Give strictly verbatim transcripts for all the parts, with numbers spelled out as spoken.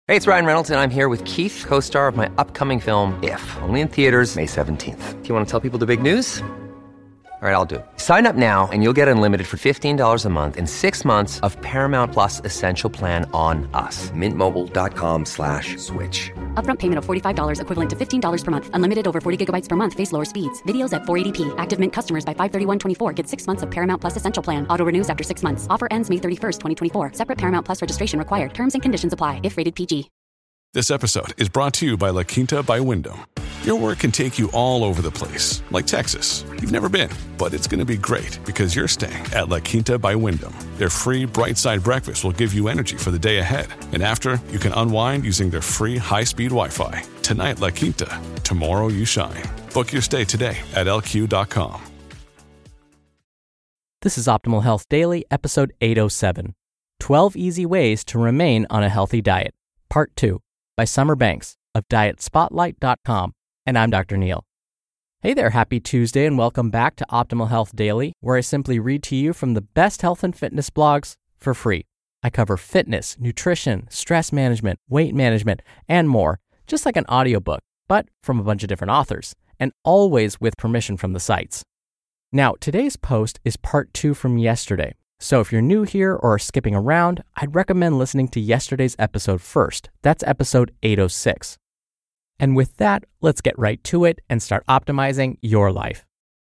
Hey, it's Ryan Reynolds, and I'm here with Keith, co-star of my upcoming film, If, only in theaters May seventeenth. Do you want to tell people the big news? All right, I'll do it. Sign up now and you'll get unlimited for fifteen dollars a month and six months of Paramount Plus Essential Plan on us. Mint Mobile dot com slash switch. Upfront payment of forty-five dollars equivalent to fifteen dollars per month. Unlimited over forty gigabytes per month. Face lower speeds. Videos at four eighty p. Active Mint customers by five thirty-one twenty-four get six months of Paramount Plus Essential Plan. Auto renews after six months. Offer ends May thirty-first, twenty twenty-four. Separate Paramount Plus registration required. Terms and conditions apply if rated P G. This episode is brought to you by La Quinta by Wyndham. Your work can take you all over the place, like Texas. You've never been, but it's going to be great because you're staying at La Quinta by Wyndham. Their free Bright Side breakfast will give you energy for the day ahead. And after, you can unwind using their free high-speed Wi-Fi. Tonight, La Quinta. Tomorrow, you shine. Book your stay today at L Q dot com. This is Optimal Health Daily, episode eight oh seven. twelve Easy Ways to Remain on a Healthy Diet, Part two, by Summer Banks of diet spotlight dot com. And I'm Doctor Neil. Hey there, happy Tuesday, and welcome back to Optimal Health Daily, where I simply read to you from the best health and fitness blogs for free. I cover fitness, nutrition, stress management, weight management, and more, just like an audiobook, but from a bunch of different authors, and always with permission from the sites. Now, today's post is part two from yesterday, so if you're new here or are skipping around, I'd recommend listening to yesterday's episode first. That's episode eight oh six. And with that, let's get right to it and start optimizing your life.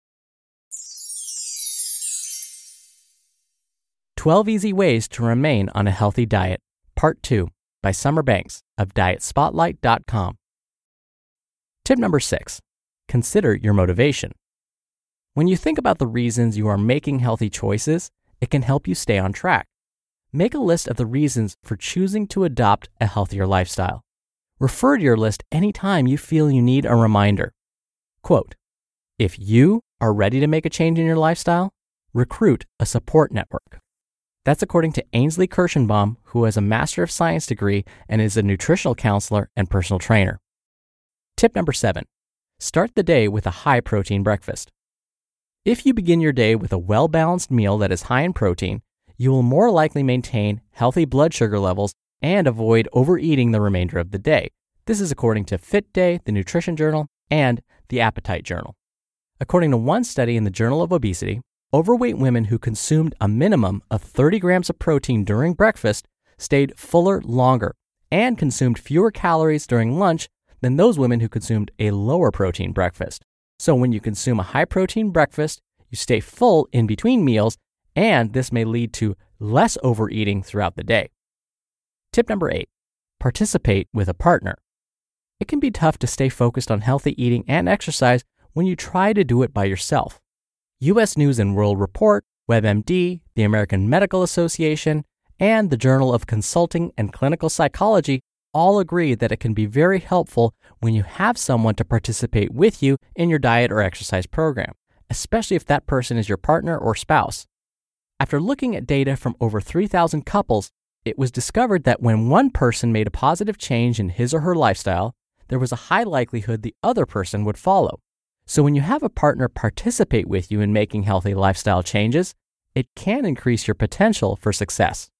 twelve Easy Ways to Remain on a Healthy Diet, Part two, by Summer Banks of diet spotlight dot com. Tip number six, consider your motivation. When you think about the reasons you are making healthy choices, it can help you stay on track. Make a list of the reasons for choosing to adopt a healthier lifestyle. Refer to your list anytime you feel you need a reminder. Quote, if you are ready to make a change in your lifestyle, recruit a support network. That's according to Ainsley Kirschenbaum, who has a Master of Science degree and is a nutritional counselor and personal trainer. Tip number seven, start the day with a high-protein breakfast. If you begin your day with a well-balanced meal that is high in protein, you will more likely maintain healthy blood sugar levels and avoid overeating the remainder of the day. This is according to Fit Day, the Nutrition Journal, and the Appetite Journal. According to one study in the Journal of Obesity, overweight women who consumed a minimum of thirty grams of protein during breakfast stayed fuller longer and consumed fewer calories during lunch than those women who consumed a lower protein breakfast. So when you consume a high protein breakfast, you stay full in between meals, and this may lead to less overeating throughout the day. Tip number eight, participate with a partner. It can be tough to stay focused on healthy eating and exercise when you try to do it by yourself. U S News and World Report, WebMD, the American Medical Association, and the Journal of Consulting and Clinical Psychology all agree that it can be very helpful when you have someone to participate with you in your diet or exercise program, especially if that person is your partner or spouse. After looking at data from over three thousand couples, it was discovered that when one person made a positive change in his or her lifestyle, there was a high likelihood the other person would follow. So when you have a partner participate with you in making healthy lifestyle changes, it can increase your potential for success.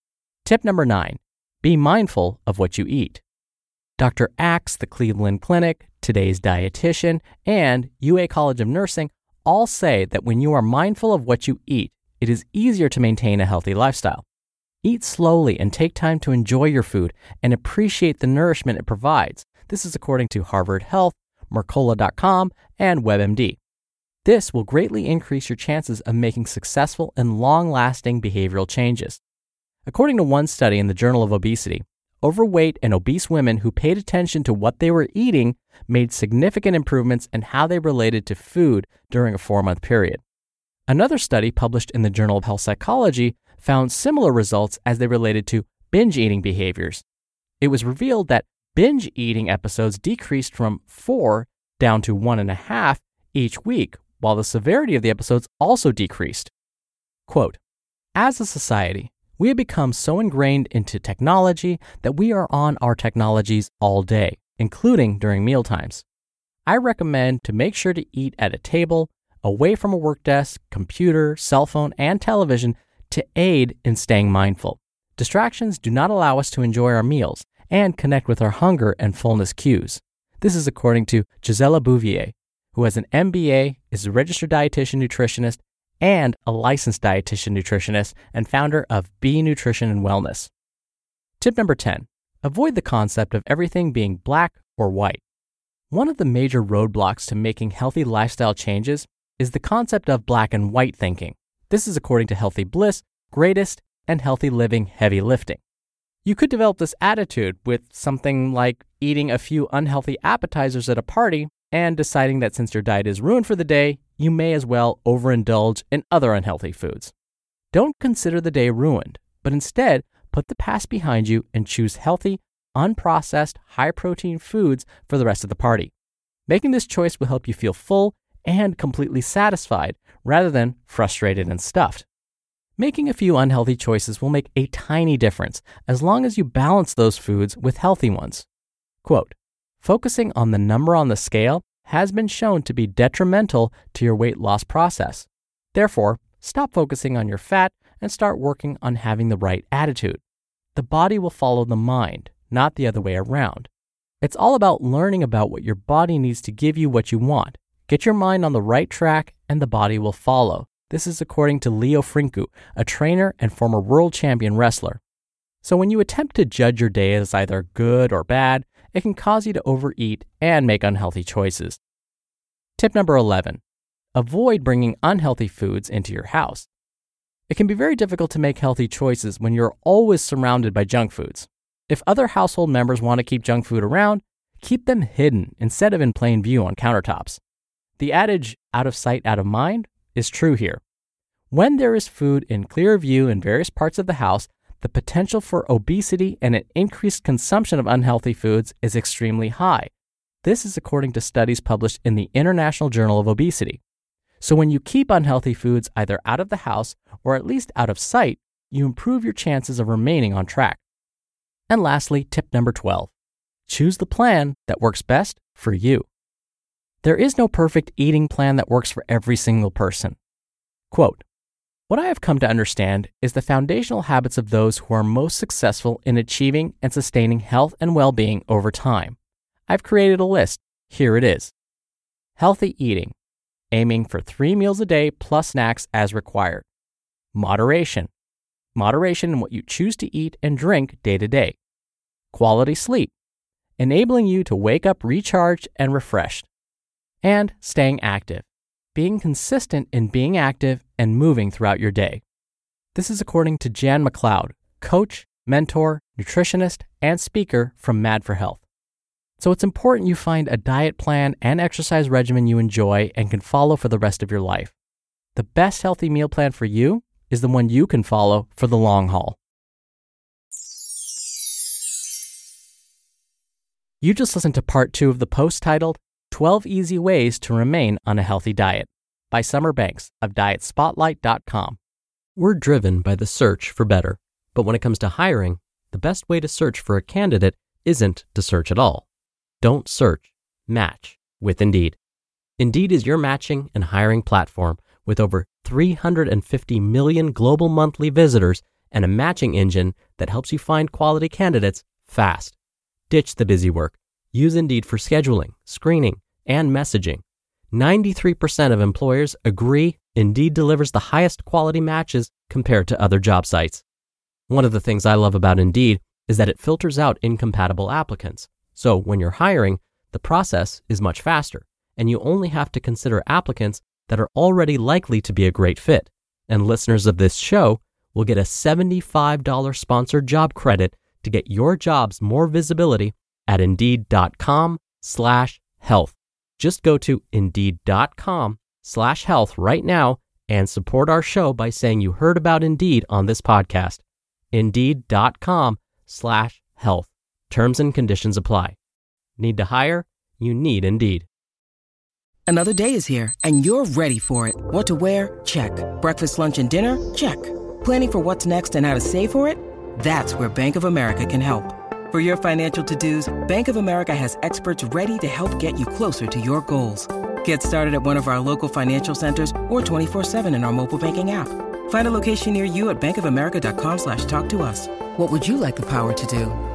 Tip number nine, be mindful of what you eat. Doctor Axe, the Cleveland Clinic, Today's Dietitian, and U A College of Nursing all say that when you are mindful of what you eat, it is easier to maintain a healthy lifestyle. Eat slowly and take time to enjoy your food and appreciate the nourishment it provides. This is according to Harvard Health, Mercola dot com, and WebMD. This will greatly increase your chances of making successful and long-lasting behavioral changes. According to one study in the Journal of Obesity, overweight and obese women who paid attention to what they were eating made significant improvements in how they related to food during a four-month period. Another study published in the Journal of Health Psychology found similar results as they related to binge eating behaviors. It was revealed that binge eating episodes decreased from four down to one and a half each week, while the severity of the episodes also decreased. Quote, as a society, we have become so ingrained into technology that we are on our technologies all day, including during mealtimes. I recommend to make sure to eat at a table, away from a work desk, computer, cell phone, and television to aid in staying mindful. Distractions do not allow us to enjoy our meals, and connect with our hunger and fullness cues. This is according to Gisela Bouvier, who has an M B A, is a registered dietitian nutritionist, and a licensed dietitian nutritionist and founder of B Nutrition and Wellness. Tip number ten, avoid the concept of everything being black or white. One of the major roadblocks to making healthy lifestyle changes is the concept of black and white thinking. This is according to Healthy Bliss, Greatest, and Healthy Living Heavy Lifting. You could develop this attitude with something like eating a few unhealthy appetizers at a party and deciding that since your diet is ruined for the day, you may as well overindulge in other unhealthy foods. Don't consider the day ruined, but instead put the past behind you and choose healthy, unprocessed, high-protein foods for the rest of the party. Making this choice will help you feel full and completely satisfied rather than frustrated and stuffed. Making a few unhealthy choices will make a tiny difference as long as you balance those foods with healthy ones. Quote, focusing on the number on the scale has been shown to be detrimental to your weight loss process. Therefore, stop focusing on your fat and start working on having the right attitude. The body will follow the mind, not the other way around. It's all about learning about what your body needs to give you what you want. Get your mind on the right track and the body will follow. This is according to Leo Frinku, a trainer and former world champion wrestler. So when you attempt to judge your day as either good or bad, it can cause you to overeat and make unhealthy choices. Tip number eleven, avoid bringing unhealthy foods into your house. It can be very difficult to make healthy choices when you're always surrounded by junk foods. If other household members want to keep junk food around, keep them hidden instead of in plain view on countertops. The adage, out of sight, out of mind, is true here. When there is food in clear view in various parts of the house, the potential for obesity and an increased consumption of unhealthy foods is extremely high. This is according to studies published in the International Journal of Obesity. So when you keep unhealthy foods either out of the house or at least out of sight, you improve your chances of remaining on track. And lastly, tip number twelve, choose the plan that works best for you. There is no perfect eating plan that works for every single person. Quote, what I have come to understand is the foundational habits of those who are most successful in achieving and sustaining health and well-being over time. I've created a list. Here it is. Healthy eating, aiming for three meals a day plus snacks as required. Moderation, moderation in what you choose to eat and drink day to day. Quality sleep, enabling you to wake up recharged and refreshed. And staying active, being consistent in being active and moving throughout your day. This is according to Jan McLeod, coach, mentor, nutritionist, and speaker from Mad for Health. So it's important you find a diet plan and exercise regimen you enjoy and can follow for the rest of your life. The best healthy meal plan for you is the one you can follow for the long haul. You just listened to part two of the post titled twelve Easy Ways to Remain on a Healthy Diet by Summer Banks of diet spotlight dot com. We're driven by the search for better, but when it comes to hiring, the best way to search for a candidate isn't to search at all. Don't search, match with Indeed. Indeed is your matching and hiring platform with over three hundred fifty million global monthly visitors and a matching engine that helps you find quality candidates fast. Ditch the busy work. Use Indeed for scheduling, screening, and messaging. ninety-three percent of employers agree Indeed delivers the highest quality matches compared to other job sites. One of the things I love about Indeed is that it filters out incompatible applicants. So when you're hiring, the process is much faster, and you only have to consider applicants that are already likely to be a great fit. And listeners of this show will get a seventy-five dollars sponsored job credit to get your jobs more visibility at Indeed.com slash health. Just go to Indeed.com slash health right now and support our show by saying you heard about Indeed on this podcast. Indeed.com slash health. Terms and conditions apply. Need to hire? You need Indeed. Another day is here and you're ready for it. What to wear? Check. Breakfast, lunch, and dinner? Check. Planning for what's next and how to save for it? That's where Bank of America can help. For your financial to-dos, Bank of America has experts ready to help get you closer to your goals. Get started at one of our local financial centers or twenty-four seven in our mobile banking app. Find a location near you at bankofamerica.com slash talk to us. What would you like the power to do?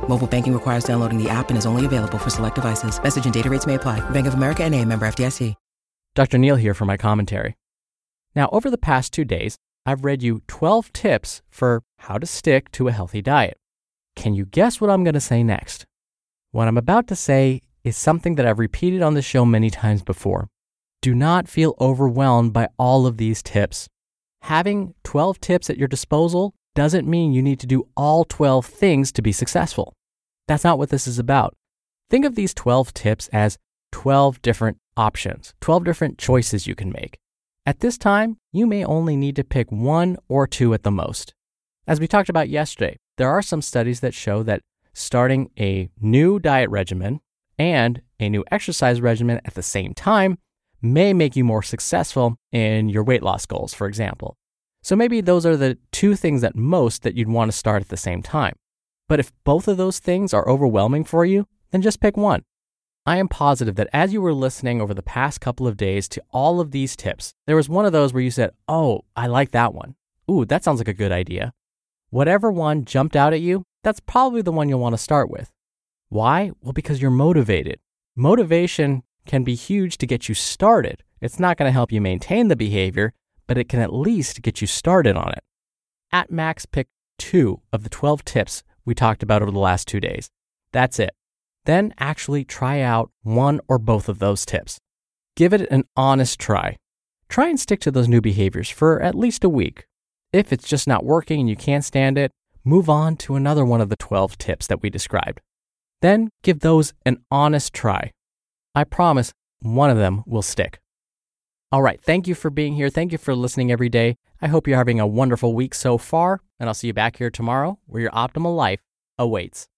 Mobile banking requires downloading the app and is only available for select devices. Message and data rates may apply. Bank of America N A, member F D I C. Doctor Neal here for my commentary. Now, over the past two days, I've read you twelve tips for how to stick to a healthy diet. Can you guess what I'm going to say next? What I'm about to say is something that I've repeated on the show many times before. Do not feel overwhelmed by all of these tips. Having twelve tips at your disposal doesn't mean you need to do all twelve things to be successful. That's not what this is about. Think of these twelve tips as twelve different options, twelve different choices you can make. At this time, you may only need to pick one or two at the most. As we talked about yesterday, there are some studies that show that starting a new diet regimen and a new exercise regimen at the same time may make you more successful in your weight loss goals, for example. So maybe those are the two things at most that you'd want to start at the same time. But if both of those things are overwhelming for you, then just pick one. I am positive that as you were listening over the past couple of days to all of these tips, there was one of those where you said, oh, I like that one. Ooh, that sounds like a good idea. Whatever one jumped out at you, that's probably the one you'll want to start with. Why? Well, because you're motivated. Motivation can be huge to get you started. It's not going to help you maintain the behavior, but it can at least get you started on it. At max, pick two of the twelve tips we talked about over the last two days. That's it. Then actually try out one or both of those tips. Give it an honest try. Try and stick to those new behaviors for at least a week. If it's just not working and you can't stand it, move on to another one of the twelve tips that we described. Then give those an honest try. I promise one of them will stick. All right, thank you for being here. Thank you for listening every day. I hope you're having a wonderful week so far, and I'll see you back here tomorrow where your optimal life awaits.